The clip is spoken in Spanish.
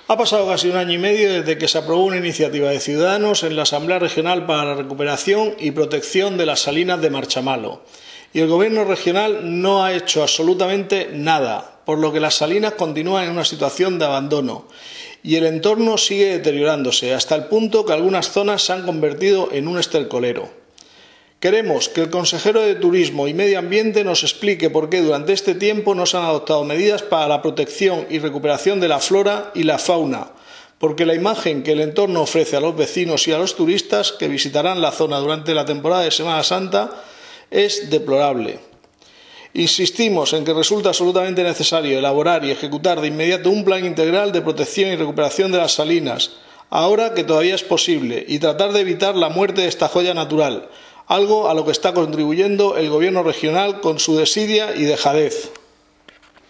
Ha pasado casi un año y medio desde que se aprobó una iniciativa de Ciudadanos en la Asamblea Regional para la Recuperación y Protección de las Salinas de Marchamalo, y el Gobierno regional no ha hecho absolutamente nada, por lo que las salinas continúan en una situación de abandono y el entorno sigue deteriorándose hasta el punto que algunas zonas se han convertido en un estercolero. Queremos que el consejero de Turismo y Medio Ambiente nos explique por qué durante este tiempo no se han adoptado medidas para la protección y recuperación de la flora y la fauna, porque la imagen que el entorno ofrece a los vecinos y a los turistas que visitarán la zona durante la temporada de Semana Santa es deplorable. Insistimos en que resulta absolutamente necesario elaborar y ejecutar de inmediato un plan integral de protección y recuperación de las salinas, ahora que todavía es posible, y tratar de evitar la muerte de esta joya natural, algo a lo que está contribuyendo el Gobierno regional con su desidia y dejadez.